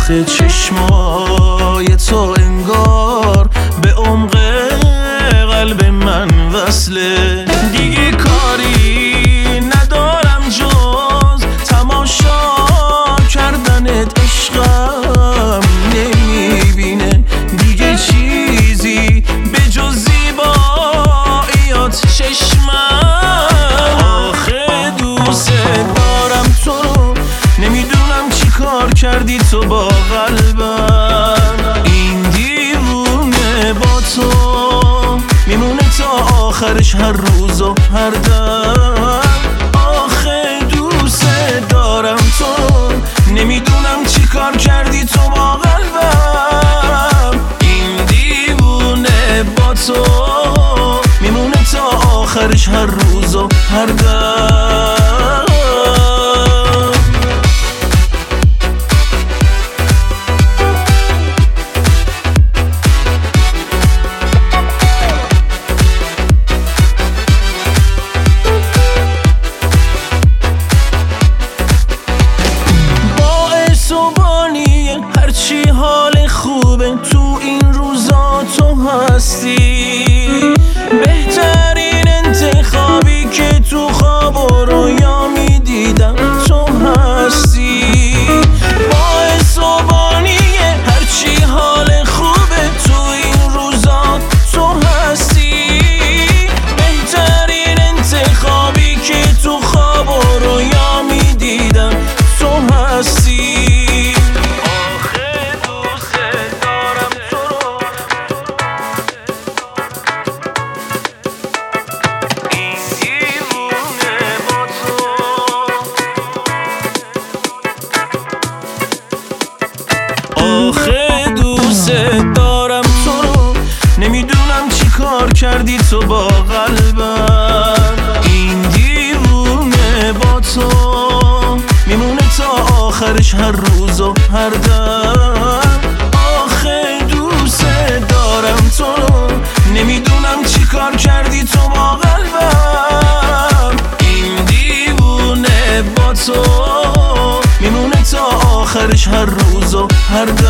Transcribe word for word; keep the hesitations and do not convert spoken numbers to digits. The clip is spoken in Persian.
آخه چشمای تو انگار به عمق قلب من وصله. دیگه کاری ندارم جز تماشا کردنت، عشقم نمیبینه دیگه چیزی به جز زیباییات چشمم. آخه دوست دارم تو رو، نمیدونم چی کار کردی تو با قلبم. این دیوونه با تو میمونه تا آخرش، هر روز و هر دم. آخه دوست دارم تو رو، نمیدونم چی کار کردی تو با قلبم. این دیوونه با تو میمونه تا آخرش، هر روز و هر دم. هرچی حال خوبه تو این روزا تو هستی، بهترین انتخابی که تو خواب و رویا میدیدم تو هستی. باعث و بانیه هرچی حال خوبه تو این روزا تو هستی، بهترین انتخابی که تو خواب و رویا میدیدم تو هستی. آخه دوست دارم تو رو، نمیدونم چی کار کردی تو با قلبم. این دیوونه با تو میمونه تا آخرش، هر روز و هر دم. آخه دوست دارم تو رو، نمیدونم چی کار کردی تو با قلبم. این دیوونه با تو میمونه تا آخرش، هر روز و هر دم.